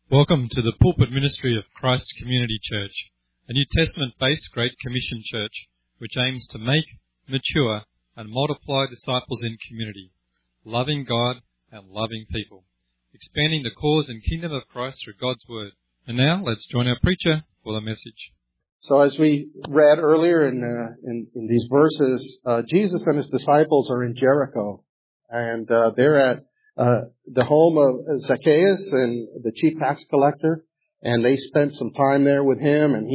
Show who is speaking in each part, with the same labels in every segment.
Speaker 1: Welcome to the pulpit ministry of Christ Community Church, a New Testament-based Great Commission church which aims to make, mature, and multiply disciples in community, loving God and loving people, expanding the cause and kingdom of Christ through God's Word. And now, let's join our preacher for the message.
Speaker 2: So as we read earlier in these verses, Jesus and his disciples are in Jericho, and they're at the home of Zacchaeus and the chief tax collector, and they spent some time there with him, and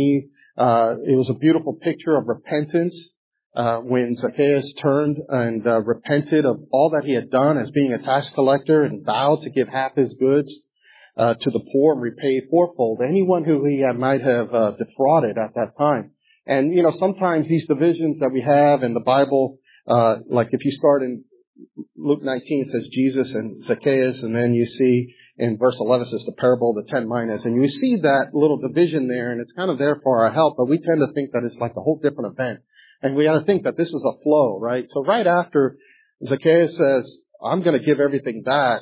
Speaker 2: it was a beautiful picture of repentance when Zacchaeus turned and repented of all that he had done as being a tax collector and vowed to give half his goods to the poor and repay fourfold anyone who he might have defrauded at that time. And, sometimes these divisions that we have in the Bible, like if you start in Luke 19, it says Jesus and Zacchaeus, and then you see in verse 11 it says the parable of the 10 minas. And you see that little division there, and it's kind of there for our help, but we tend to think that it's like a whole different event. And we got to think that this is a flow, right? So right after Zacchaeus says, I'm going to give everything back,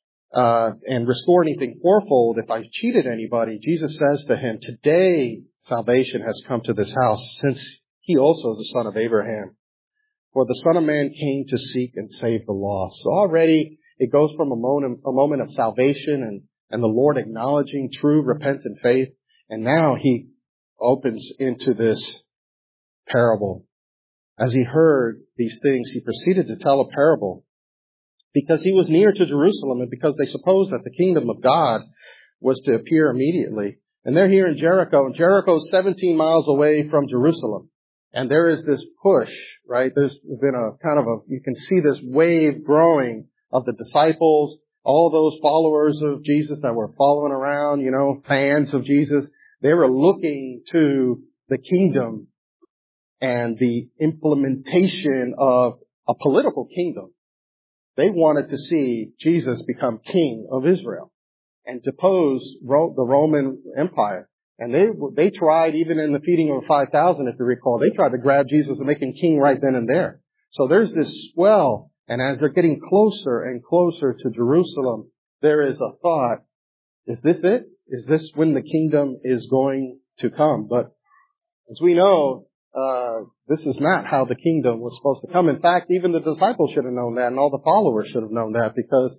Speaker 2: and restore anything fourfold if I cheated anybody, Jesus says to him, today salvation has come to this house, since he also is the son of Abraham. For the Son of Man came to seek and save the lost. So already it goes from a moment of salvation and the Lord acknowledging true repentant faith. And now he opens into this parable. As he heard these things, he proceeded to tell a parable, because he was near to Jerusalem and because they supposed that the kingdom of God was to appear immediately. And they're here in Jericho, and Jericho is 17 miles away from Jerusalem. And there is this push, right? There's been you can see this wave growing of the disciples, all those followers of Jesus that were following around, fans of Jesus. They were looking to the kingdom and the implementation of a political kingdom. They wanted to see Jesus become king of Israel and depose the Roman Empire. And they tried, even in the feeding of 5,000, if you recall, they tried to grab Jesus and make him king right then and there. So there's this swell, and as they're getting closer and closer to Jerusalem, there is a thought, is this it? Is this when the kingdom is going to come? But as we know, this is not how the kingdom was supposed to come. In fact, even the disciples should have known that, and all the followers should have known that, because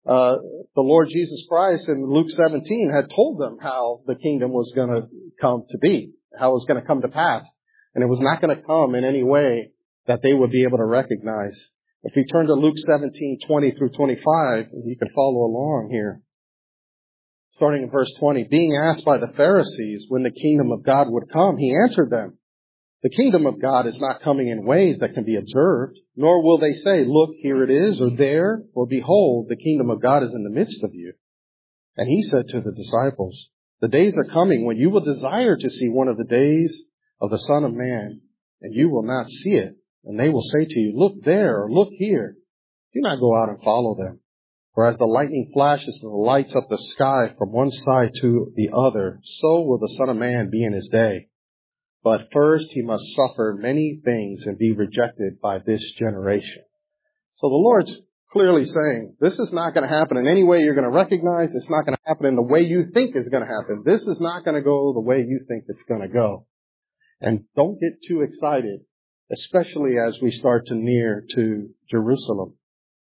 Speaker 2: the Lord Jesus Christ in Luke 17 had told them how the kingdom was going to come to be, how it was going to come to pass. And it was not going to come in any way that they would be able to recognize. If we turn to Luke 17:20 through 25, you can follow along here. Starting in verse 20, being asked by the Pharisees when the kingdom of God would come, he answered them, the kingdom of God is not coming in ways that can be observed, nor will they say, look, here it is, or there, or behold, the kingdom of God is in the midst of you. And he said to the disciples, the days are coming when you will desire to see one of the days of the Son of Man, and you will not see it. And they will say to you, look there, or look here. Do not go out and follow them. For as the lightning flashes and lights up the sky from one side to the other, so will the Son of Man be in his day. But first he must suffer many things and be rejected by this generation. So the Lord's clearly saying, this is not going to happen in any way you're going to recognize. It's not going to happen in the way you think it's going to happen. This is not going to go the way you think it's going to go. And don't get too excited, especially as we start to near to Jerusalem.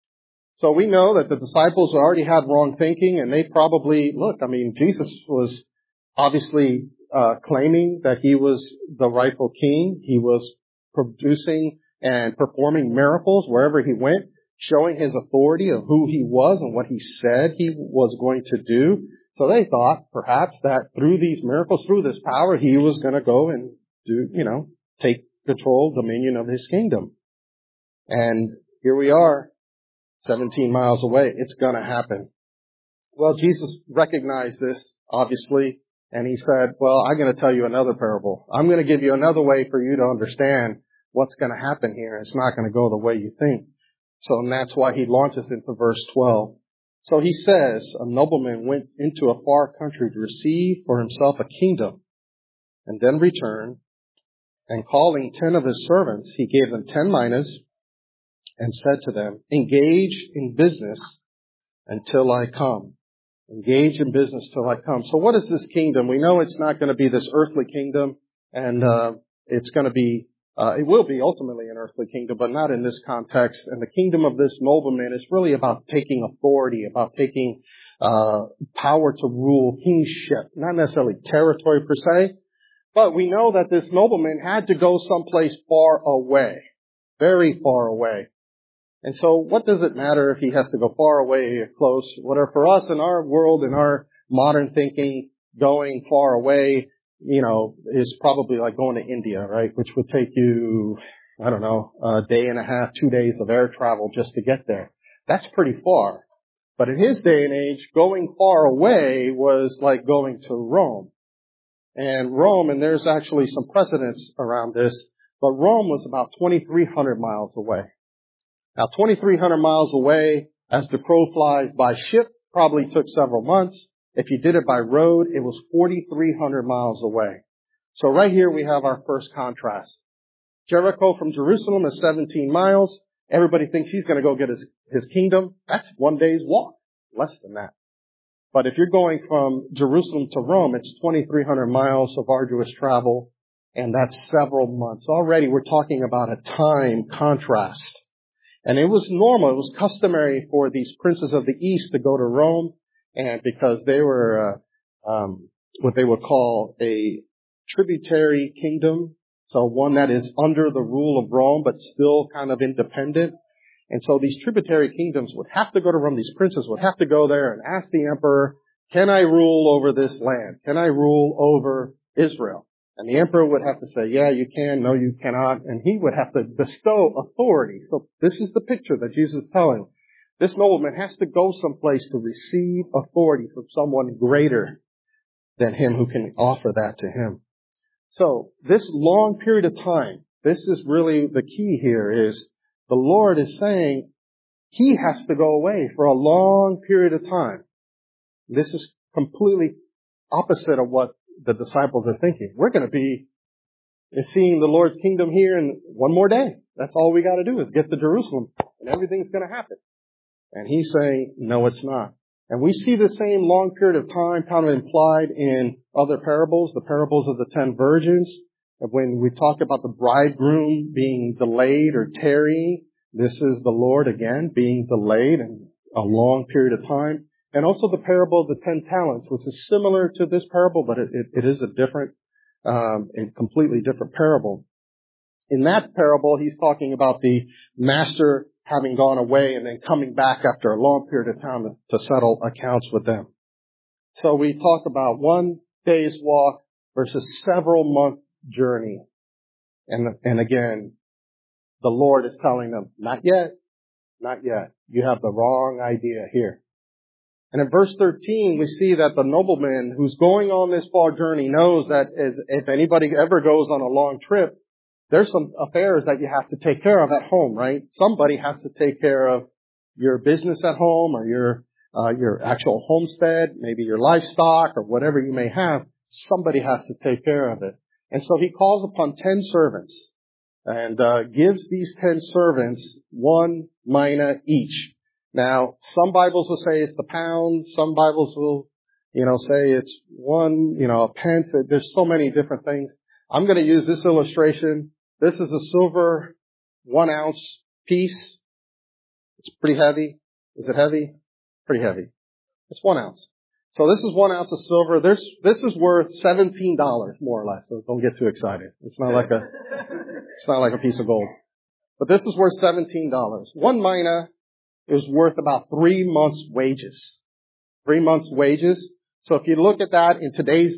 Speaker 2: So we know that the disciples already had wrong thinking, and they probably, Jesus was obviously claiming that he was the rightful king. He was producing and performing miracles wherever he went, showing his authority of who he was and what he said he was going to do. So they thought perhaps that through these miracles, through this power, he was going to go and take control, dominion of his kingdom. And here we are, 17 miles away. It's going to happen. Well, Jesus recognized this, obviously. And he said, well, I'm going to tell you another parable. I'm going to give you another way for you to understand what's going to happen here. It's not going to go the way you think. And that's why he launches into verse 12. So he says, a nobleman went into a far country to receive for himself a kingdom, and then returned, and calling 10 of his servants, he gave them 10 minas and said to them, engage in business until I come. Engage in business till I come. So what is this kingdom? We know it's not going to be this earthly kingdom, and it's going to be, it will be ultimately an earthly kingdom, but not in this context. And the kingdom of this nobleman is really about taking authority, about taking power to rule, kingship, not necessarily territory per se, but we know that this nobleman had to go someplace far away, very far away. And so what does it matter if he has to go far away or close? Whatever. For us in our world, in our modern thinking, going far away, is probably like going to India, right? Which would take you, I don't know, a day and a half, 2 days of air travel just to get there. That's pretty far. But in his day and age, going far away was like going to Rome. And Rome, and there's actually some precedents around this, but Rome was about 2,300 miles away. Now, 2,300 miles away, as the crow flies, by ship probably took several months. If you did it by road, it was 4,300 miles away. So right here we have our first contrast. Jericho from Jerusalem is 17 miles. Everybody thinks he's going to go get his kingdom. That's 1 day's walk, less than that. But if you're going from Jerusalem to Rome, it's 2,300 miles of arduous travel, and that's several months. Already we're talking about a time contrast. And it was normal, it was customary for these princes of the East to go to Rome, and because they were what they would call a tributary kingdom, so one that is under the rule of Rome, but still kind of independent. And so these tributary kingdoms would have to go to Rome. These princes would have to go there and ask the emperor, can I rule over this land? Can I rule over Israel? And the emperor would have to say, yeah, you can. No, you cannot. And he would have to bestow authority. So this is the picture that Jesus is telling. This nobleman has to go someplace to receive authority from someone greater than him who can offer that to him. So this long period of time, this is really the key here is the Lord is saying he has to go away for a long period of time. This is completely opposite of what the disciples are thinking. We're going to be seeing the Lord's kingdom here in one more day. That's all we got to do is get to Jerusalem and everything's going to happen. And he's saying, no, it's not. And we see the same long period of time kind of implied in other parables, the parables of the 10 virgins. When we talk about the bridegroom being delayed or tarrying, this is the Lord again being delayed in a long period of time. And also the parable of the 10 talents, which is similar to this parable, but it is a different, a completely different parable. In that parable, he's talking about the master having gone away and then coming back after a long period of time to settle accounts with them. So we talk about 1 day's walk versus several month journey. And again, the Lord is telling them, not yet, not yet. You have the wrong idea here. And in verse 13, we see that the nobleman who's going on this far journey knows that if anybody ever goes on a long trip, there's some affairs that you have to take care of at home, right? Somebody has to take care of your business at home or your actual homestead, maybe your livestock or whatever you may have. Somebody has to take care of it. And so he calls upon 10 servants and gives these 10 servants 1 mina each. Now, some Bibles will say it's the pound. Some Bibles will, say it's 1, a pence. There's so many different things. I'm going to use this illustration. This is a silver 1 ounce piece. It's pretty heavy. Is it heavy? Pretty heavy. It's 1 ounce. So this is 1 ounce of silver. This is worth $17, more or less. So don't get too excited. It's not like a piece of gold. But this is worth $17. 1 mina is worth about 3 months' wages. 3 months' wages. So if you look at that in today's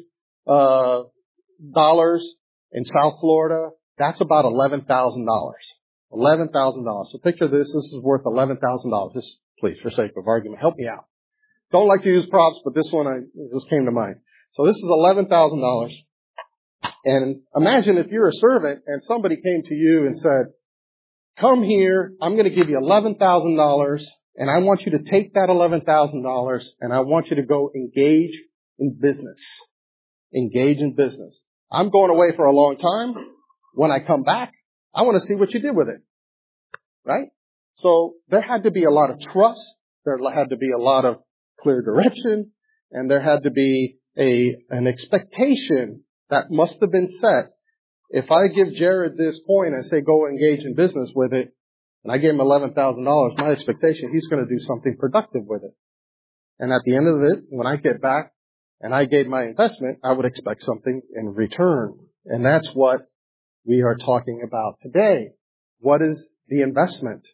Speaker 2: dollars in South Florida, that's about $11,000. $11,000. So picture this. This is worth $11,000. Just please, for sake of argument, help me out. Don't like to use props, but this one just came to mind. So this is $11,000. And imagine if you're a servant and somebody came to you and said, come here, I'm going to give you $11,000 and I want you to take that $11,000 and I want you to go engage in business. Engage in business. I'm going away for a long time. When I come back, I want to see what you did with it. Right? So there had to be a lot of trust. There had to be a lot of clear direction. And there had to be an expectation that must have been set. If I give Jared this coin and say, go engage in business with it, and I gave him $11,000, my expectation, he's going to do something productive with it. And at the end of it, when I get back and I gave my investment, I would expect something in return. And that's what we are talking about today. What is the investment?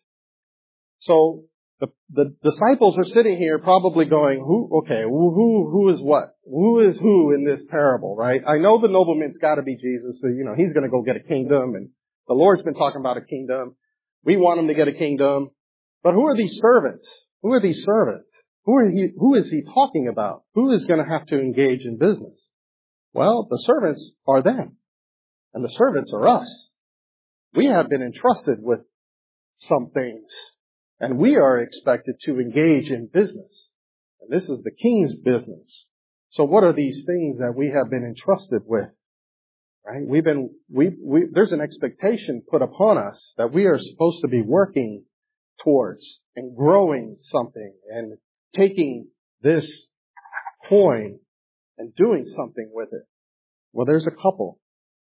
Speaker 2: So the disciples are sitting here probably going, who is what? Who is who in this parable, right? I know the nobleman's got to be Jesus. So, he's going to go get a kingdom, and the Lord's been talking about a kingdom. We want him to get a kingdom. But who are these servants? Who are these servants? Who is he talking about? Who is going to have to engage in business? Well, the servants are them. And the servants are us. We have been entrusted with some things. And we are expected to engage in business. And this is the king's business. So what are these things that we have been entrusted with? Right? There's an expectation put upon us that we are supposed to be working towards and growing something and taking this coin and doing something with it. Well, there's a couple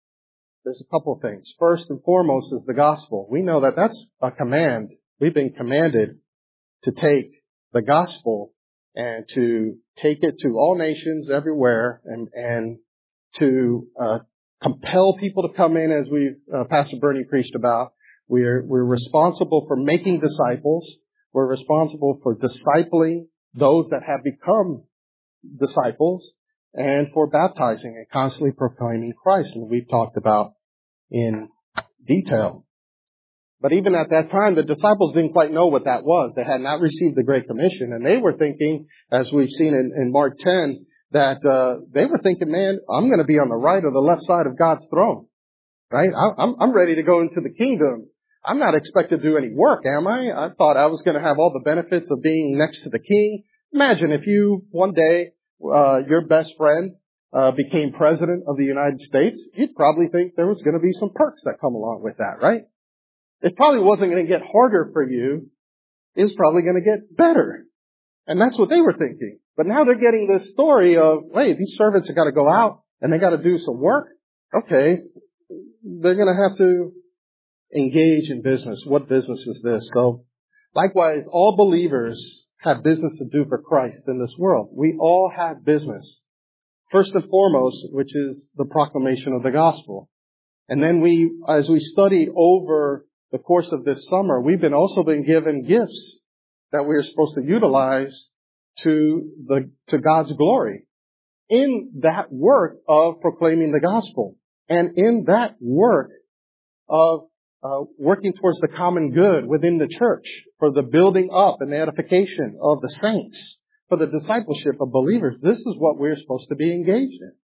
Speaker 2: things. First and foremost is the gospel. We know that that's a command. We've been commanded to take the gospel and to take it to all nations everywhere and to compel people to come in, as Pastor Bernie preached about. We're responsible for making disciples. We're responsible for discipling those that have become disciples and for baptizing and constantly proclaiming Christ. And we've talked about in detail. But even at that time, the disciples didn't quite know what that was. They had not received the Great Commission. And they were thinking, as we've seen in Mark 10, that they were thinking, man, I'm going to be on the right or the left side of God's throne. Right? I'm ready to go into the kingdom. I'm not expected to do any work, am I? I thought I was going to have all the benefits of being next to the king. Imagine if you, one day, your best friend became president of the United States. You'd probably think there was going to be some perks that come along with that, right? It probably wasn't going to get harder for you. It was probably going to get better. And that's what they were thinking. But now they're getting this story of, hey, these servants have got to go out and they got to do some work. Okay, they're going to have to engage in business. What business is this? So, likewise, all believers have business to do for Christ in this world. We all have business. First and foremost, which is the proclamation of the gospel. And then as we studied over the course of this summer, we've also been given gifts that we're supposed to utilize to God's glory in that work of proclaiming the gospel and in that work of working towards the common good within the church for the building up and the edification of the saints, for the discipleship of believers. This is what we're supposed to be engaged in.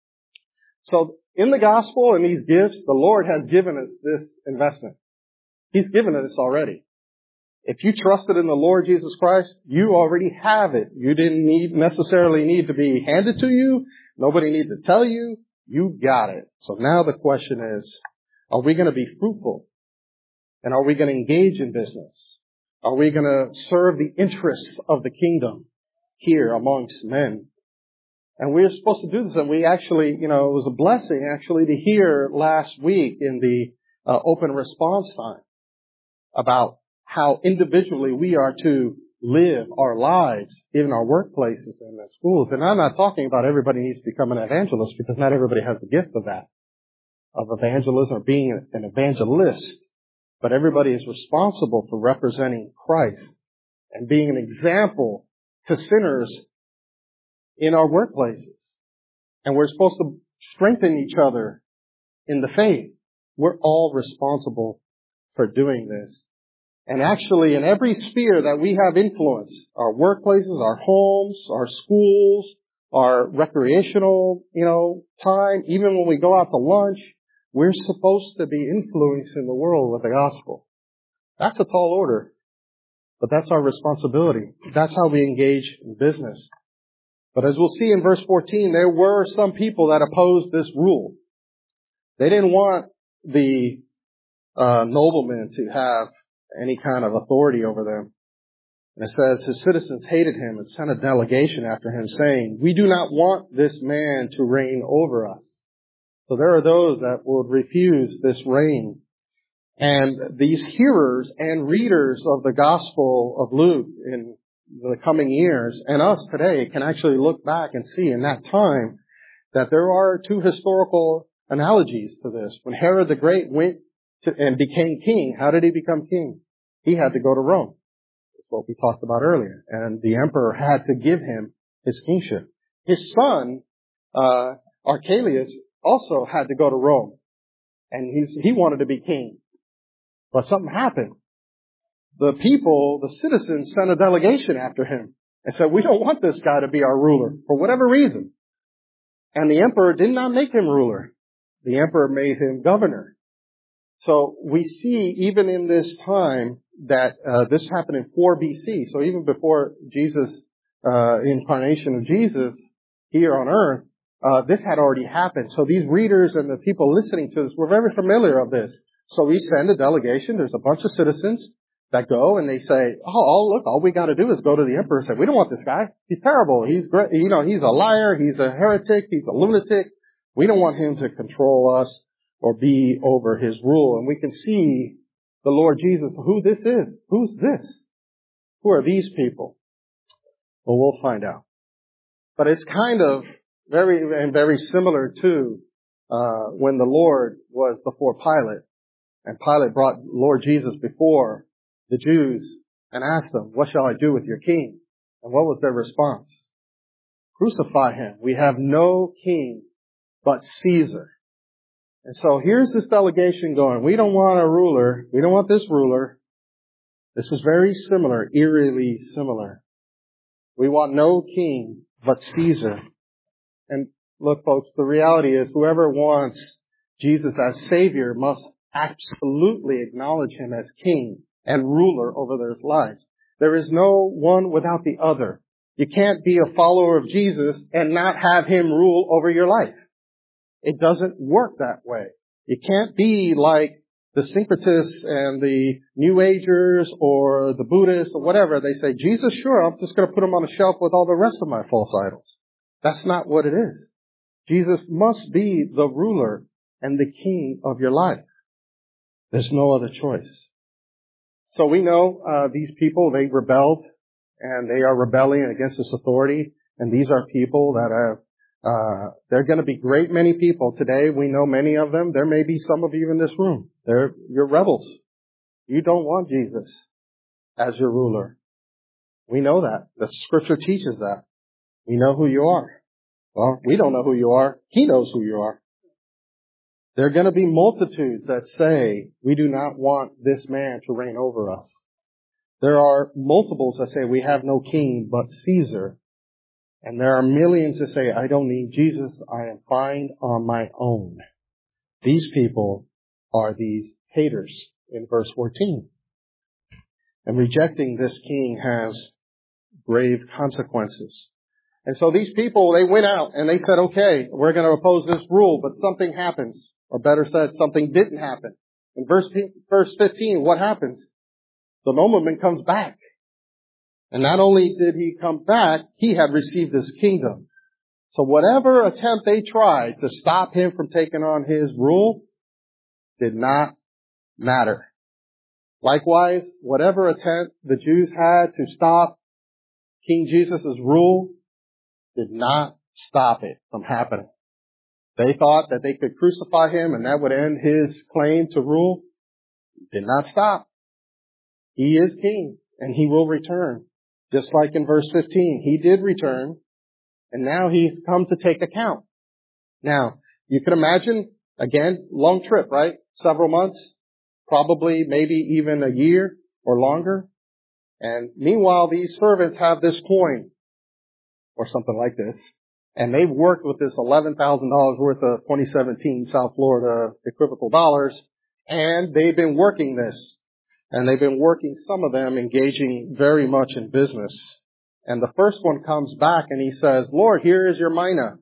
Speaker 2: So in the gospel and these gifts, the Lord has given us this investment. He's given it us already. If you trusted in the Lord Jesus Christ, you already have it. You didn't necessarily need to be handed to you. Nobody needs to tell you. You got it. So now the question is, are we going to be fruitful? And are we going to engage in business? Are we going to serve the interests of the kingdom here amongst men? And we're supposed to do this. And we actually, it was a blessing actually to hear last week in the open response time about how individually we are to live our lives in our workplaces and in schools. And I'm not talking about everybody needs to become an evangelist, because not everybody has the gift of that, of evangelism or being an evangelist. But everybody is responsible for representing Christ and being an example to sinners in our workplaces. And we're supposed to strengthen each other in the faith. We're all responsible for doing this. And actually, in every sphere that we have influence, our workplaces, our homes, our schools, our recreational, time, even when we go out to lunch, we're supposed to be influencing the world with the gospel. That's a tall order, but that's our responsibility. That's how we engage in business. But as we'll see in verse 14, there were some people that opposed this rule. They didn't want the nobleman to have any kind of authority over them. And it says his citizens hated him and sent a delegation after him saying, "We do not want this man to reign over us." So there are those that would refuse this reign. And these hearers and readers of the Gospel of Luke in the coming years, and us today, can actually look back and see in that time that there are two historical analogies to this. When Herod the Great went and became king, how did he become king? He had to go to Rome. That's what we talked about earlier. And the emperor had to give him his kingship. His son, Archelaus, also had to go to Rome. And he wanted to be king. But something happened. The people, the citizens, sent a delegation after him and said, "We don't want this guy to be our ruler for whatever reason." And the emperor did not make him ruler. The emperor made him governor. So we see even in this time that this happened in 4 BC. So even before Jesus, incarnation of Jesus here on earth, this had already happened. So these readers and the people listening to this were very familiar of this. So we send a delegation. There's a bunch of citizens that go and they say, look, all we got to do is go to the emperor and say, "We don't want this guy. He's terrible. He's great. He's a liar. He's a heretic. He's a lunatic. We don't want him to control us or be over his rule." And we can see the Lord Jesus, who this is. Who's this? Who are these people? Well, we'll find out. But it's kind of very similar to when the Lord was before Pilate. And Pilate brought Lord Jesus before the Jews and asked them, "What shall I do with your king?" And what was their response? "Crucify him. We have no king but Caesar." And so here's this delegation going, "We don't want a ruler. We don't want this ruler." This is very similar, eerily similar. We want no king but Caesar. And look, folks, the reality is whoever wants Jesus as Savior must absolutely acknowledge him as king and ruler over their lives. There is no one without the other. You can't be a follower of Jesus and not have him rule over your life. It doesn't work that way. You can't be like the syncretists and the New Agers or the Buddhists or whatever. They say, "Jesus, sure, I'm just going to put him on a shelf with all the rest of my false idols." That's not what it is. Jesus must be the ruler and the king of your life. There's no other choice. So we know these people, they rebelled, and they are rebelling against this authority. And these are people that have, they're going to be great many people today. We know many of them. There may be some of you in this room. You're rebels. You don't want Jesus as your ruler. We know that. The Scripture teaches that. We know who you are. Well, we don't know who you are. He knows who you are. There are going to be multitudes that say, "We do not want this man to reign over us." There are multiples that say, "We have no king but Caesar." And there are millions that say, "I don't need Jesus. I am fine on my own." These people are these haters in verse 14. And rejecting this king has grave consequences. And so these people, they went out and they said, "Okay, we're going to oppose this rule," but something happens. Or better said, something didn't happen. In verse 15, what happens? The nobleman comes back. And not only did he come back, he had received his kingdom. So whatever attempt they tried to stop him from taking on his rule did not matter. Likewise, whatever attempt the Jews had to stop King Jesus' rule did not stop it from happening. They thought that they could crucify him and that would end his claim to rule. It did not stop. He is king and he will return. Just like in verse 15, he did return and now he's come to take account. Now, you can imagine, again, long trip, right? Several months, probably maybe even a year or longer. And meanwhile, these servants have this coin or something like this. And they've worked with this $11,000 worth of 2017 South Florida equivocal dollars. And they've been working this. And they've been working, some of them, engaging very much in business. And the first one comes back and he says, "Lord, here is your mina.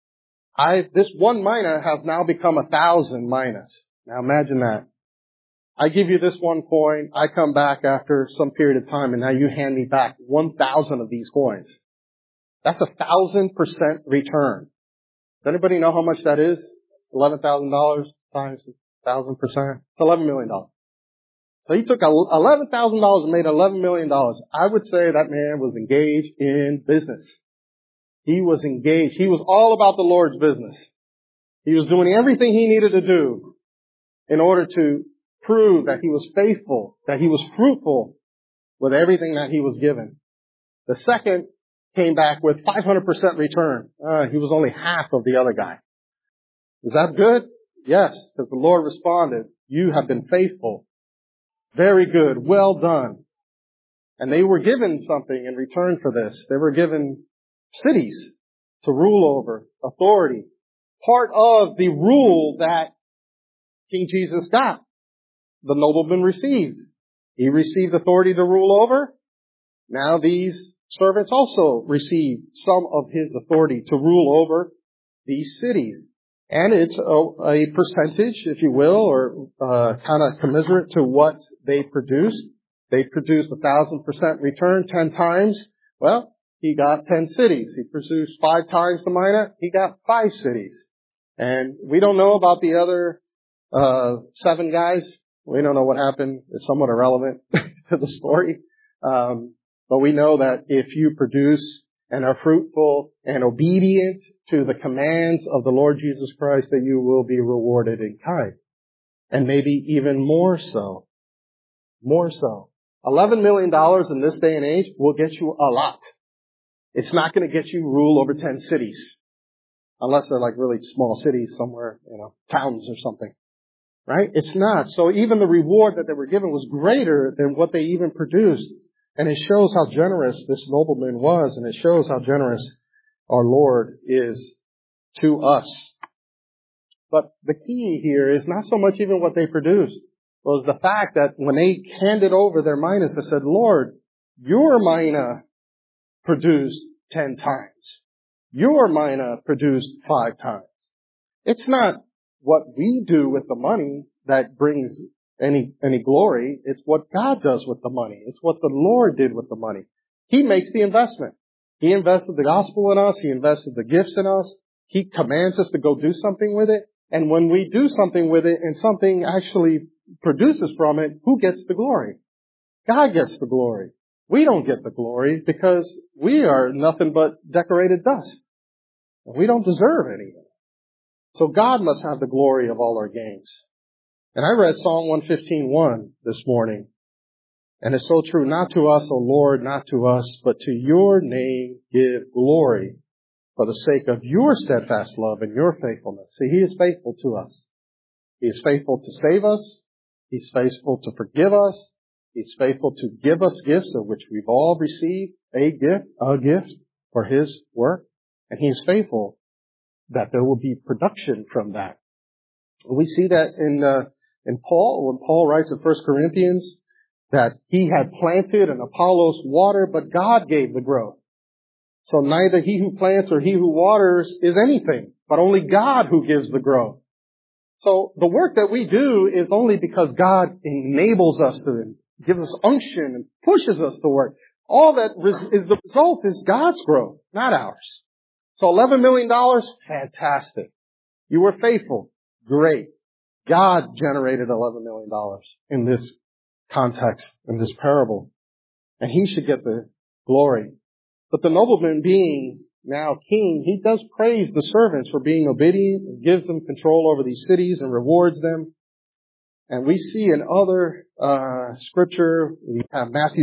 Speaker 2: This one mina has now become 1,000 minas." Now imagine that. I give you this one coin, I come back after some period of time, and now you hand me back 1,000 of these coins. That's 1,000% return. Does anybody know how much that is? $11,000 times 1,000%? It's $11 million. So he took $11,000 and made $11 million. I would say that man was engaged in business. He was engaged. He was all about the Lord's business. He was doing everything he needed to do in order to prove that he was faithful, that he was fruitful with everything that he was given. The second came back with 500% return. He was only half of the other guy. Is that good? Yes, because the Lord responded, you have been faithful. Very good. Well done. And they were given something in return for this. They were given cities to rule over, authority. Part of the rule that King Jesus got, the nobleman received. He received authority to rule over. Now these servants also received some of his authority to rule over these cities. And it's a percentage, if you will, or kind of commensurate to what they produced. They produced 1,000% return 10 times. Well, he got 10 cities. He produced 5 times the mina. He got 5 cities. And we don't know about the other 7 guys. We don't know what happened. It's somewhat irrelevant to the story. But we know that if you produce and are fruitful and obedient to the commands of the Lord Jesus Christ, that you will be rewarded in kind. And maybe even more so. More so. $11 million in this day and age will get you a lot. It's not going to get you rule over 10 cities. Unless they're like really small cities somewhere, towns or something. Right? It's not. So even the reward that they were given was greater than what they even produced. And it shows how generous this nobleman was, and it shows how generous our Lord is to us. But the key here is not so much even what they produced, was the fact that when they handed over their minas, they said, Lord, your mina produced 10 times. Your mina produced 5 times. It's not what we do with the money that brings any glory. It's what God does with the money. It's what the Lord did with the money. He makes the investment. He invested the gospel in us. He invested the gifts in us. He commands us to go do something with it. And when we do something with it and something actually produces from it, who gets the glory? God gets the glory. We don't get the glory because we are nothing but decorated dust. And we don't deserve anything. So God must have the glory of all our gains. And I read Psalm 115:1 this morning. And it's so true. Not to us, O Lord, not to us, but to your name give glory for the sake of your steadfast love and your faithfulness. See, He is faithful to us. He is faithful to save us. He's faithful to forgive us. He's faithful to give us gifts of which we've all received a gift for His work. And He is faithful that there will be production from that. We see that in Paul, when Paul writes in 1 Corinthians, that he had planted and Apollos watered, but God gave the growth. So neither he who plants or he who waters is anything, but only God who gives the growth. So the work that we do is only because God enables us to, gives us unction and pushes us to work. All that is the result is God's growth, not ours. So $11 million, fantastic. You were faithful, great. God generated $11 million in this context, in this parable. And He should get the glory. But the nobleman, being now king, he does praise the servants for being obedient and gives them control over these cities and rewards them. And we see in other scripture, we have Matthew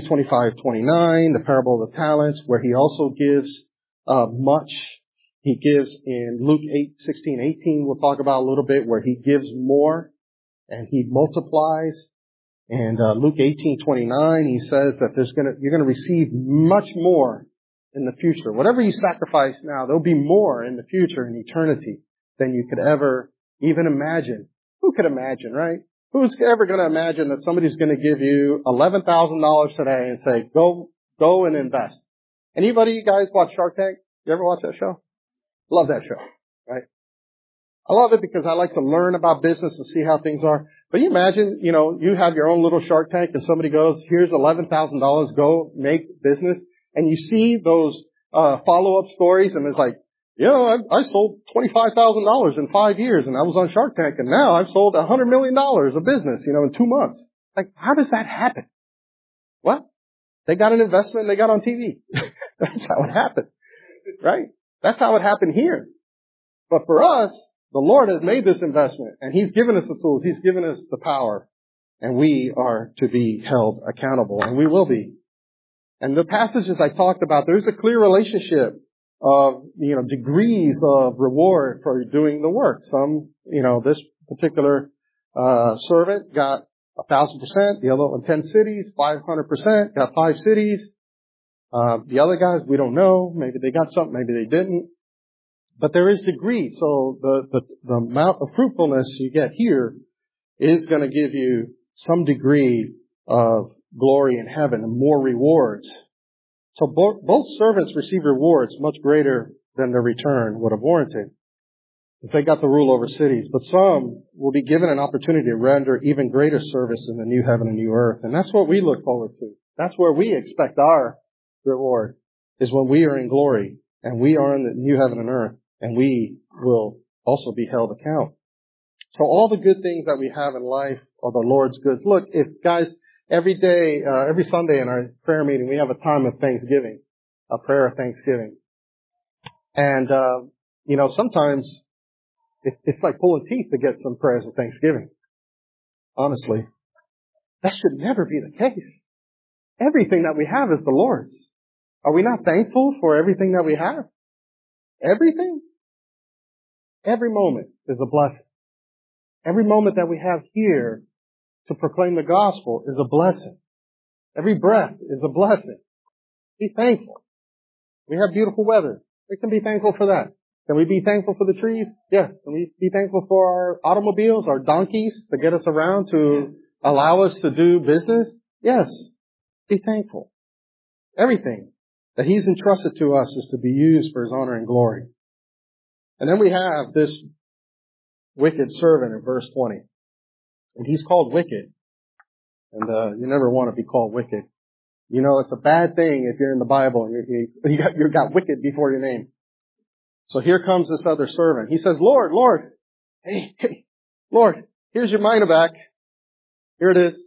Speaker 2: 25:29, the parable of the talents, where He also gives much. He gives in Luke 8:16-18, we'll talk about a little bit, where He gives more and He multiplies. And Luke 18:29, He says that you're going to receive much more in the future. Whatever you sacrifice now, there'll be more in the future, in eternity, than you could ever even imagine. Who could imagine, right? Who's ever going to imagine that somebody's going to give you $11,000 today and say, go and invest? Anybody, you guys watch Shark Tank? You ever watch that show? Love that show, right? I love it because I like to learn about business and see how things are. But you imagine, you have your own little Shark Tank and somebody goes, here's $11,000, go make business. And you see those follow-up stories and it's like, I sold $25,000 in 5 years and I was on Shark Tank and now I've sold $100 million of business, in 2 months. Like, how does that happen? Well, they got an investment and they got on TV. That's how it happened, right? That's how it happened here. But for us, the Lord has made this investment and He's given us the tools. He's given us the power and we are to be held accountable and we will be. And the passages I talked about, there's a clear relationship of, degrees of reward for doing the work. Some, this particular, servant got 1,000%, the other one 10 cities, 500%, got 5 cities. The other guys, we don't know. Maybe they got something, maybe they didn't. But there is degree. So the amount of fruitfulness you get here is going to give you some degree of glory in heaven and more rewards. So both servants receive rewards much greater than their return would have warranted if they got the rule over cities. But some will be given an opportunity to render even greater service in the new heaven and new earth. And that's what we look forward to. That's where we expect our reward, is when we are in glory and we are in the new heaven and earth and we will also be held account. So all the good things that we have in life are the Lord's goods. Look, every day, every Sunday in our prayer meeting, we have a time of thanksgiving, a prayer of thanksgiving. And, sometimes it's like pulling teeth to get some prayers of thanksgiving. Honestly. That should never be the case. Everything that we have is the Lord's. Are we not thankful for everything that we have? Everything? Every moment is a blessing. Every moment that we have here to proclaim the gospel is a blessing. Every breath is a blessing. Be thankful. We have beautiful weather. We can be thankful for that. Can we be thankful for the trees? Yes. Can we be thankful for our automobiles, our donkeys to get us around, to allow us to do business? Yes. Be thankful. Everything that He's entrusted to us is to be used for His honor and glory. And then we have this wicked servant in verse 20. And he's called wicked. And you never want to be called wicked. It's a bad thing if you're in the Bible and you got wicked before your name. So here comes this other servant. He says, Lord, hey, Lord, here's your mina back. Here it is.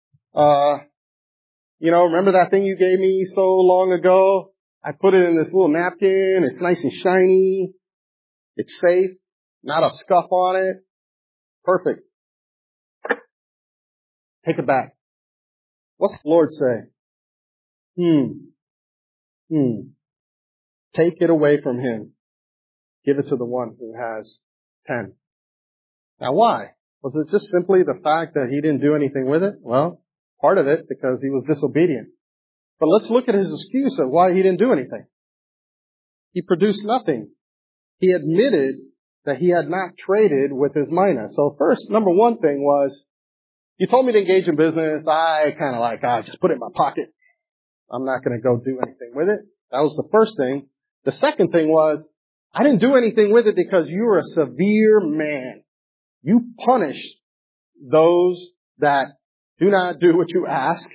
Speaker 2: Remember that thing you gave me so long ago? I put it in this little napkin. It's nice and shiny. It's safe. Not a scuff on it. Perfect. Take it back. What's the Lord say? Take it away from him. Give it to the one who has 10. Now why? Was it just simply the fact that he didn't do anything with it? Well, part of it because he was disobedient. But let's look at his excuse of why he didn't do anything. He produced nothing. He admitted that he had not traded with his mina. So first, number one thing was, you told me to engage in business. I kind of just put it in my pocket. I'm not going to go do anything with it. That was the first thing. The second thing was, I didn't do anything with it because you were a severe man. You punish those that do not do what you ask.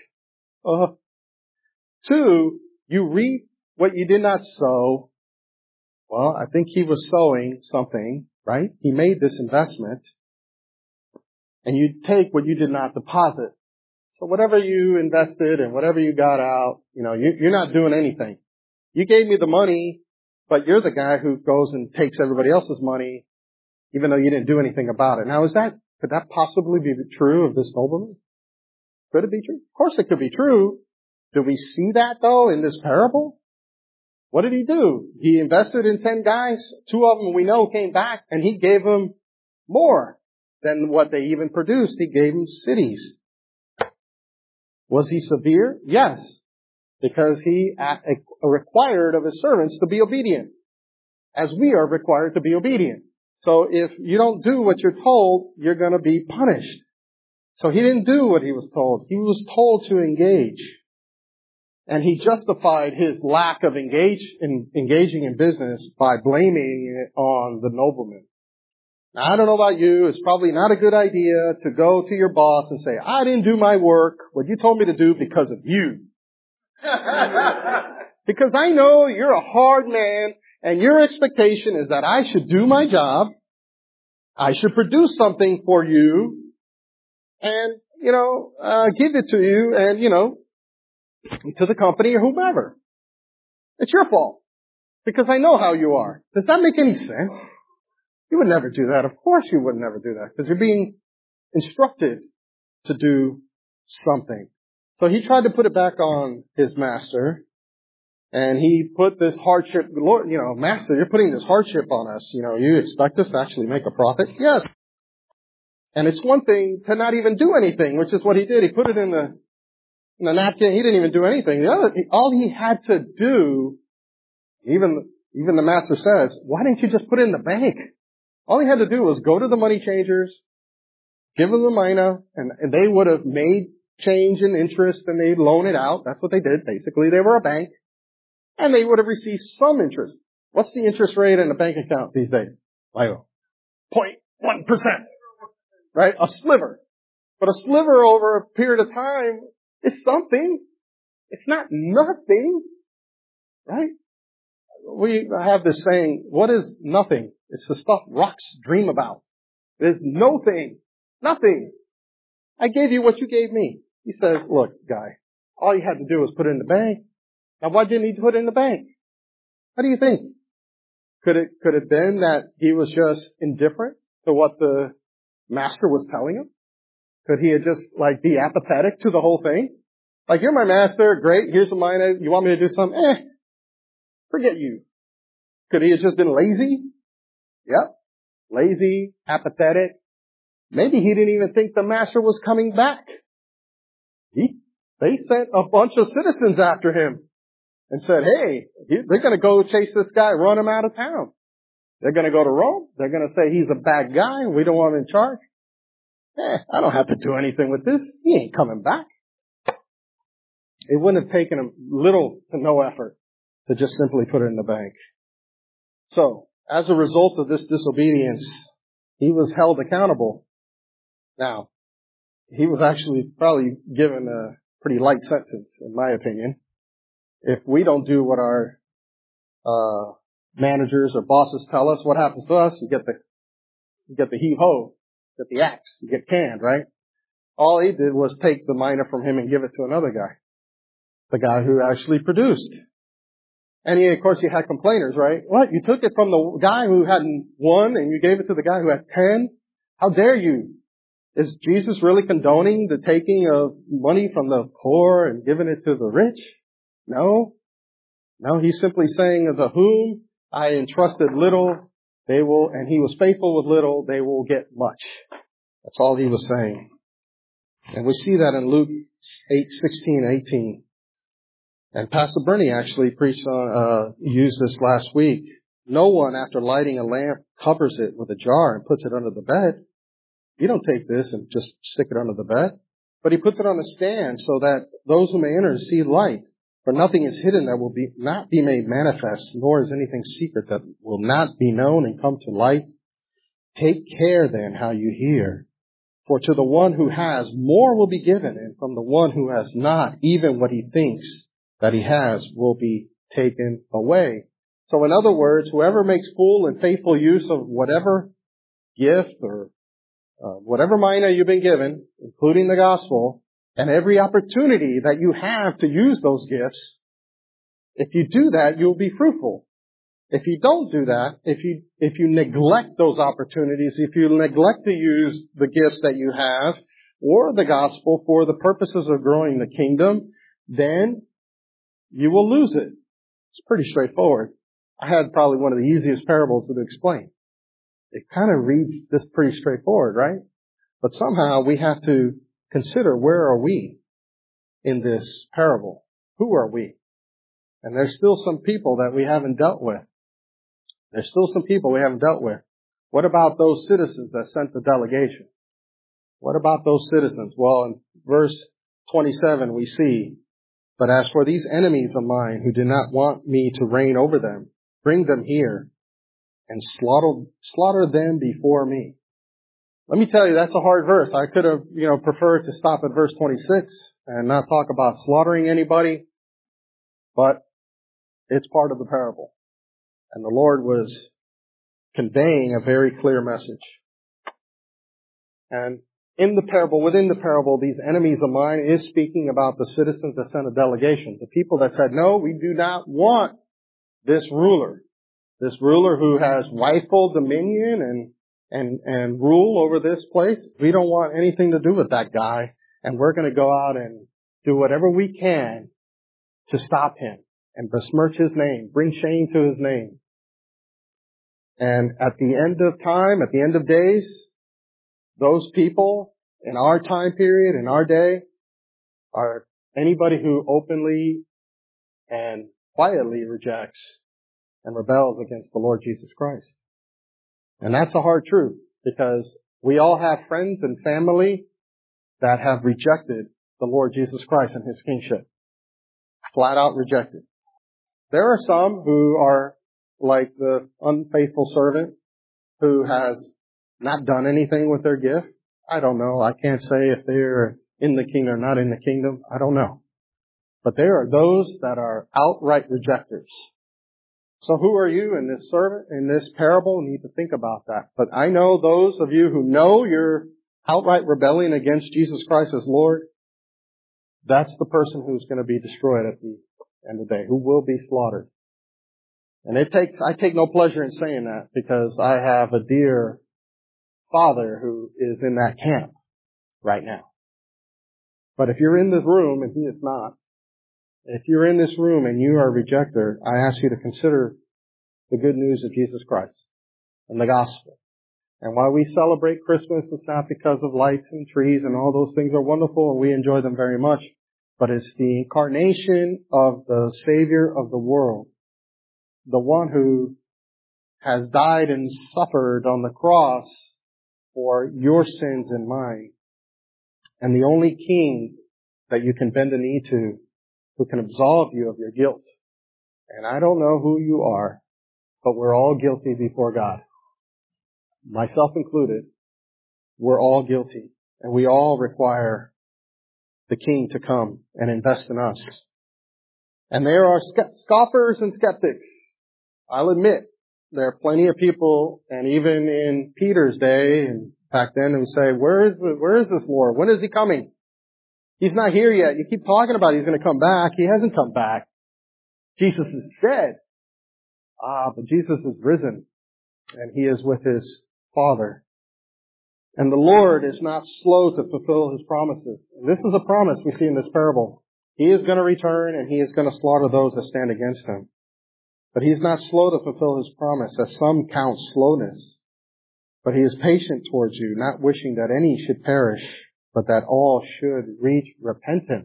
Speaker 2: 2, you reap what you did not sow. Well, I think he was sowing something, right? He made this investment. And you take what you did not deposit. So whatever you invested and whatever you got out, you're not doing anything. You gave me the money, but you're the guy who goes and takes everybody else's money, even though you didn't do anything about it. Now, could that possibly be true of this nobleman? Could it be true? Of course it could be true. Do we see that though in this parable? What did he do? He invested in 10 guys. 2 of them we know came back and he gave them more than what they even produced. He gave them cities. Was he severe? Yes. Because he required of his servants to be obedient. As we are required to be obedient. So if you don't do what you're told, you're going to be punished. So he didn't do what he was told. He was told to engage. And he justified his lack of engaging in business by blaming it on the nobleman. Now, I don't know about you. It's probably not a good idea to go to your boss and say, I didn't do my work, what you told me to do because of you. Because I know you're a hard man and your expectation is that I should do my job. I should produce something for you and, give it to you and, to the company or whomever. It's your fault because I know how you are. Does that make any sense? You would never do that. Of course you would never do that because you're being instructed to do something. So he tried to put it back on his master and he put this hardship, Lord, Master, you're putting this hardship on us. You expect us to actually make a profit? Yes. And it's one thing to not even do anything, which is what he did. He put it in the napkin. He didn't even do anything. All he had to do, even the master says, why didn't you just put it in the bank? All he had to do was go to the money changers, give them the mina, and they would have made change in interest and they'd loan it out. That's what they did. Basically, they were a bank. And they would have received some interest. What's the interest rate in a bank account these days? Like 0.1%. Right? A sliver. But a sliver over a period of time is something. It's not nothing. Right? We have this saying, what is nothing? It's the stuff rocks dream about. There's no thing. Nothing. I gave you what you gave me. He says, look, guy, all you had to do was put it in the bank. Now, why didn't he put it in the bank? What do you think? Could it been that he was just indifferent to what the master was telling him? Could he have just be apathetic to the whole thing? You're my master, great, here's some money, you want me to do something? Forget you. Could he have just been lazy? Yep. Lazy, apathetic. Maybe he didn't even think the master was coming back. They sent a bunch of citizens after him. And said, hey, they're going to go chase this guy, run him out of town. They're going to go to Rome. They're going to say he's a bad guy. We don't want him in charge. I don't have to do anything with this. He ain't coming back. It wouldn't have taken him little to no effort to just simply put it in the bank. So, as a result of this disobedience, he was held accountable. Now, he was actually probably given a pretty light sentence, in my opinion. If we don't do what our managers or bosses tell us, what happens to us? You get the heave-ho, you get the axe, you get canned, right? All he did was take the mina from him and give it to another guy, the guy who actually produced. And of course, you had complainers, right? What? You took it from the guy who had 1 and you gave it to the guy who had 10? How dare you? Is Jesus really condoning the taking of money from the poor and giving it to the rich? No, he's simply saying, to whom I entrusted little, and he was faithful with little, they will get much. That's all he was saying. And we see that in Luke 8:16-18. And Pastor Bernie actually used this last week. No one, after lighting a lamp, covers it with a jar and puts it under the bed. You don't take this and just stick it under the bed. But he puts it on a stand so that those who may enter see light. For nothing is hidden that will not be made manifest, nor is anything secret that will not be known and come to light. Take care then how you hear. For to the one who has, more will be given, and from the one who has not, even what he thinks that he has will be taken away. So in other words, whoever makes full and faithful use of whatever gift or whatever mina you've been given, including the gospel, and every opportunity that you have to use those gifts, if you do that, you'll be fruitful. If you don't do that, if you neglect those opportunities, if you neglect to use the gifts that you have or the gospel for the purposes of growing the kingdom, then you will lose it. It's pretty straightforward. I had probably one of the easiest parables to explain. It kind of reads this pretty straightforward, right? But somehow we have to consider, where are we in this parable? Who are we? And there's still some people that we haven't dealt with. There's still some people we haven't dealt with. What about those citizens that sent the delegation? What about those citizens? Well, in verse 27 we see, but as for these enemies of mine who do not want me to reign over them, bring them here and slaughter them before me. Let me tell you, that's a hard verse. I could have, preferred to stop at verse 26 and not talk about slaughtering anybody, but it's part of the parable. And the Lord was conveying a very clear message. And in the parable, within the parable, these enemies of mine is speaking about the citizens that sent a delegation. The people that said, no, we do not want this ruler. This ruler who has rightful dominion and rule over this place. We don't want anything to do with that guy. And we're going to go out and do whatever we can to stop him and besmirch his name, bring shame to his name. And at the end of time, at the end of days, those people in our time period, in our day, are anybody who openly and quietly rejects and rebels against the Lord Jesus Christ. And that's a hard truth, because we all have friends and family that have rejected the Lord Jesus Christ and His kingship. Flat out rejected. There are some who are like the unfaithful servant who has not done anything with their gift. I don't know. I can't say if they're in the kingdom or not in the kingdom. I don't know. But there are those that are outright rejectors. So who are you in this servant, in this parable? You need to think about that. But I know those of you who know you're outright rebelling against Jesus Christ as Lord, that's the person who's going to be destroyed at the end of the day, who will be slaughtered. And I take no pleasure in saying that, because I have a dear father who is in that camp right now. But if you're in this room and he is not, if you're in this room and you are a rejecter, I ask you to consider the good news of Jesus Christ and the gospel. And while we celebrate Christmas, it's not because of lights and trees, and all those things are wonderful and we enjoy them very much, but it's the incarnation of the Savior of the world, the one who has died and suffered on the cross for your sins and mine, and the only King that you can bend a knee to, who can absolve you of your guilt. And I don't know who you are, but we're all guilty before God. Myself included, we're all guilty. And we all require the King to come and invest in us. And there are scoffers and skeptics. I'll admit, there are plenty of people, and even in Peter's day and back then, who say, where is this Lord? When is He coming? He's not here yet. You keep talking about He's going to come back. He hasn't come back. Jesus is dead. But Jesus is risen, and He is with His Father. And the Lord is not slow to fulfill His promises. And this is a promise we see in this parable. He is going to return, and He is going to slaughter those that stand against Him. But He is not slow to fulfill His promise, as some count slowness. But He is patient towards you, not wishing that any should perish, but that all should reach repentance.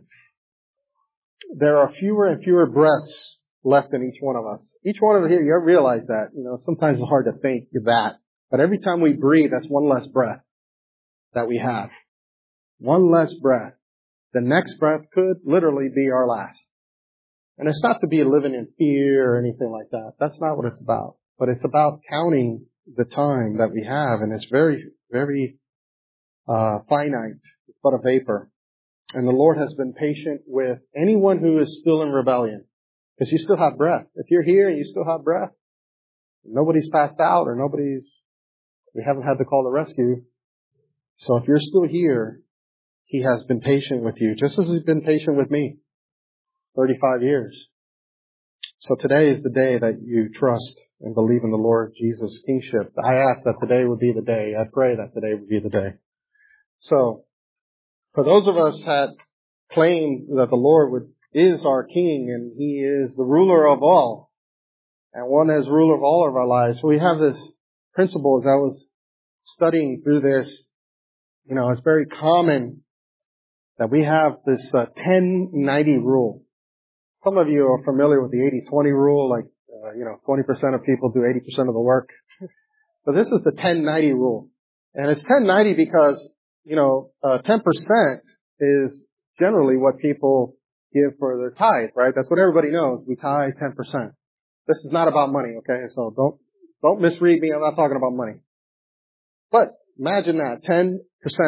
Speaker 2: There are fewer and fewer breaths left in each one of us. Each one of us here, you realize that. Sometimes it's hard to think that. But every time we breathe, that's one less breath that we have. One less breath. The next breath could literally be our last. And it's not to be living in fear or anything like that. That's not what it's about. But it's about counting the time that we have, and it's very, very finite. It's but a vapor. And the Lord has been patient with anyone who is still in rebellion. Because you still have breath. If you're here and you still have breath, nobody's passed out or we haven't had to call the rescue. So if you're still here, He has been patient with you, just as He's been patient with me. 35 years. So today is the day that you trust and believe in the Lord Jesus' kingship. I ask that today would be the day. I pray that today would be the day. So, for those of us that claim that the Lord is our King and He is the ruler of all, and one as ruler of all of our lives, we have this principle. As I was studying through this, it's very common that we have this 10-90 rule. Some of you are familiar with the 80-20 rule, 20% of people do 80% of the work. But this is the 10-90 rule. And it's 10-90 because, 10% is generally what people give for their tithe, right? That's what everybody knows. We tithe 10%. This is not about money, okay? So Don't misread me. I'm not talking about money. But imagine that. 10%,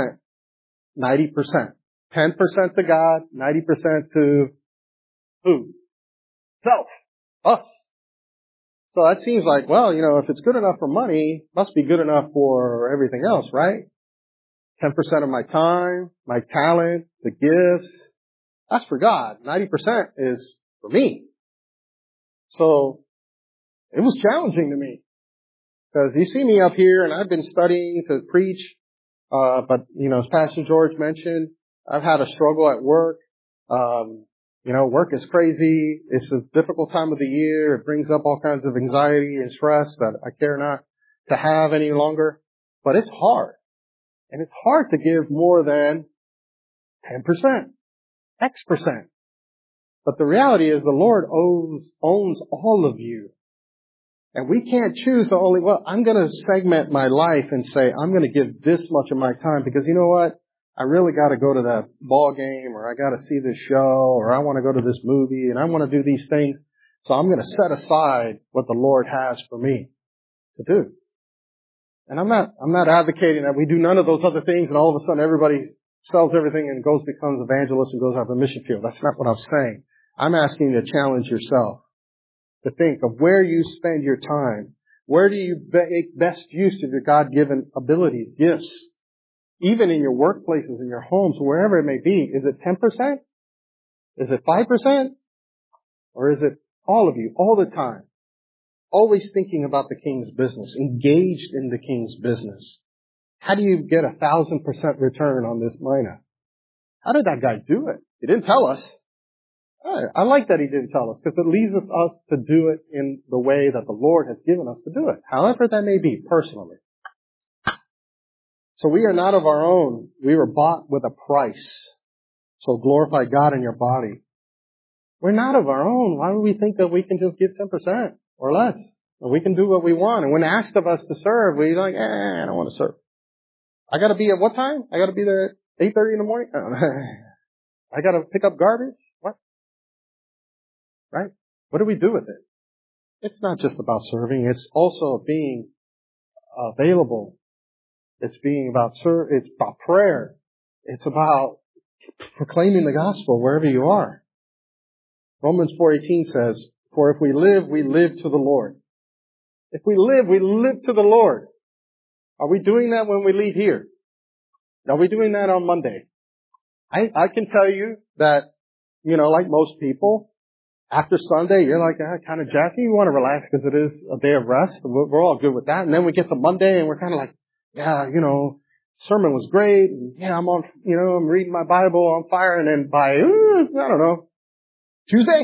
Speaker 2: 90%. 10% to God, 90% to who? Self. Us. So that seems like, well, if it's good enough for money, it must be good enough for everything else, right? 10% of my time, my talent, the gifts, that's for God. 90% is for me. So it was challenging to me. Because you see me up here and I've been studying to preach, but as Pastor George mentioned, I've had a struggle at work. Work is crazy. It's a difficult time of the year. It brings up all kinds of anxiety and stress that I care not to have any longer. But it's hard. And it's hard to give more than 10%, X%. But the reality is the Lord owns all of you. And we can't choose I'm going to segment my life and say, I'm going to give this much of my time because you know what? I really got to go to that ball game, or I got to see this show, or I want to go to this movie, and I want to do these things. So I'm going to set aside what the Lord has for me to do. And I'm not advocating that we do none of those other things and all of a sudden everybody sells everything and becomes evangelists and goes out to the mission field. That's not what I'm saying. I'm asking you to challenge yourself to think of where you spend your time. Where do you make best use of your God-given abilities, gifts? Even in your workplaces, in your homes, wherever it may be. Is it 10%? Is it 5%? Or is it all of you, all the time? Always thinking about the King's business, engaged in the King's business. How do you get 1,000% return on this mina? How did that guy do it? He didn't tell us. I like that he didn't tell us because it leaves us to do it in the way that the Lord has given us to do it. However that may be, personally. So we are not of our own. We were bought with a price. So glorify God in your body. We're not of our own. Why would we think that we can just give 10% or less? Or we can do what we want. And when asked of us to serve, we're like, I don't want to serve. I got to be at what time? I got to be there at 8:30 in the morning? I got to pick up garbage? What? Right? What do we do with it? It's not just about serving. It's also being available. It's it's about prayer. It's about proclaiming the gospel wherever you are. Romans 4:18 says, for if we live to the Lord. If we live to the Lord. Are we doing that when we leave here? Are we doing that on Monday? I can tell you that, like most people, after Sunday, you're like, kind of jacky. You want to relax because it is a day of rest. We're all good with that. And then we get to Monday and we're kind of like, sermon was great. And, I'm reading my Bible on fire. And then by, Tuesday,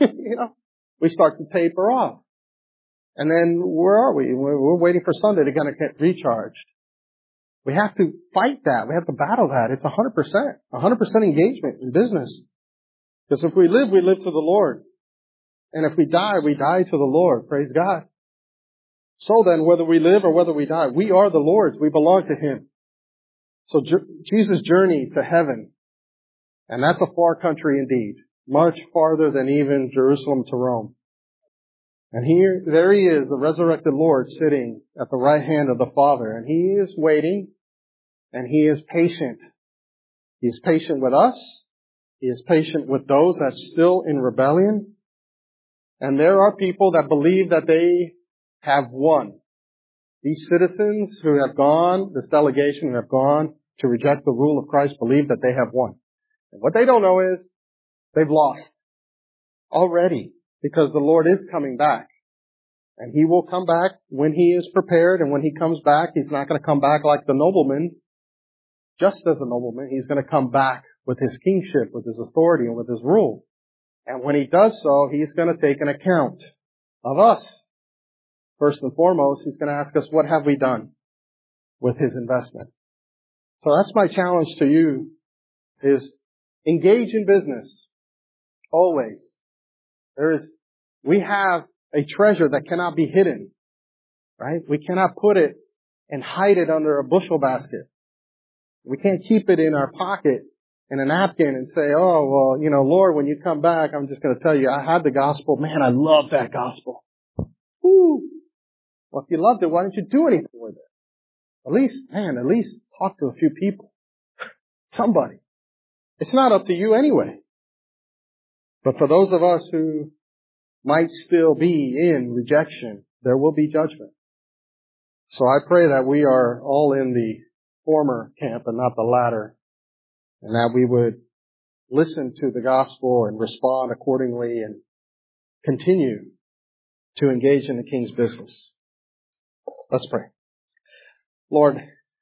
Speaker 2: we start to taper off. And then where are we? We're waiting for Sunday to kind of get recharged. We have to fight that. We have to battle that. It's 100% engagement in business. Because if we live to the Lord. And if we die to the Lord. Praise God. So then, whether we live or whether we die, we are the Lord's. We belong to Him. So Jesus' journey to heaven, and that's a far country indeed, much farther than even Jerusalem to Rome. And there He is, the resurrected Lord, sitting at the right hand of the Father, and He is waiting, and He is patient. He is patient with us. He is patient with those that's still in rebellion. And there are people that believe that they have won. These citizens who have gone, this delegation who have gone to reject the rule of Christ, believe that they have won. And what they don't know is they've lost already, because the Lord is coming back. And He will come back when He is prepared, and when He comes back, He's not going to come back like the nobleman, just as a nobleman. He's going to come back with His kingship, with His authority, and with His rule. And when He does so, He's going to take an account of us. First and foremost, He's going to ask us, what have we done with His investment? So that's my challenge to you, is engage in business. Always. We have a treasure that cannot be hidden. Right? We cannot put it and hide it under a bushel basket. We can't keep it in our pocket in a napkin and say, oh, well, Lord, when you come back, I'm just going to tell you, I had the gospel. Man, I love that gospel. Woo! Well, if you loved it, why didn't you do anything with it? At least talk to a few people. Somebody. It's not up to you anyway. But for those of us who might still be in rejection, there will be judgment. So I pray that we are all in the former camp and not the latter, and that we would listen to the gospel and respond accordingly and continue to engage in the King's business. Let's pray. Lord,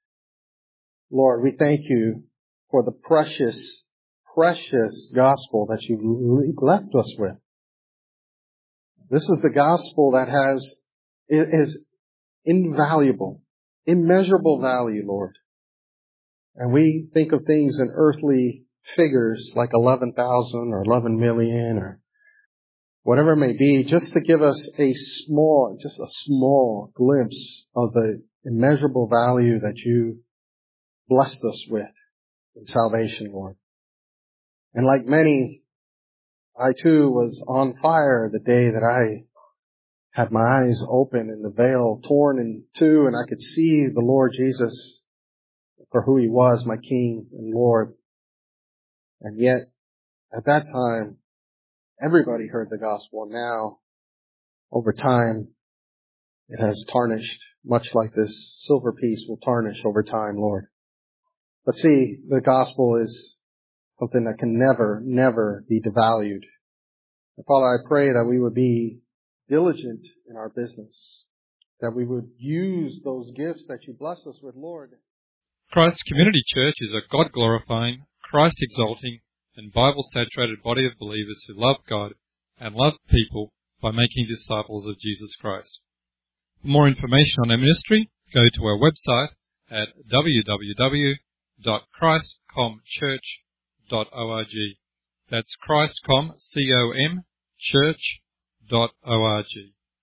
Speaker 2: we thank you for the precious gospel that you left us with. This is the gospel that is invaluable, immeasurable value, Lord. And we think of things in earthly figures like 11,000 or 11 million or whatever it may be, just to give us a small glimpse of the immeasurable value that you blessed us with in salvation, Lord. And like many, I too was on fire the day that I had my eyes open and the veil torn in two, and I could see the Lord Jesus for who He was, my King and Lord. And yet, at that time, everybody heard the gospel. Now, over time, it has tarnished, much like this silver piece will tarnish over time, Lord. But see, the gospel is something that can never be devalued. And Father, I pray that we would be diligent in our business, that we would use those gifts that you bless us with, Lord.
Speaker 1: Christ Community Church is a God-glorifying, Christ-exalting, and Bible-saturated body of believers who love God and love people by making disciples of Jesus Christ. For more information on our ministry, go to our website at www.christcomchurch.org. That's Christcom, C-O-M, church.org.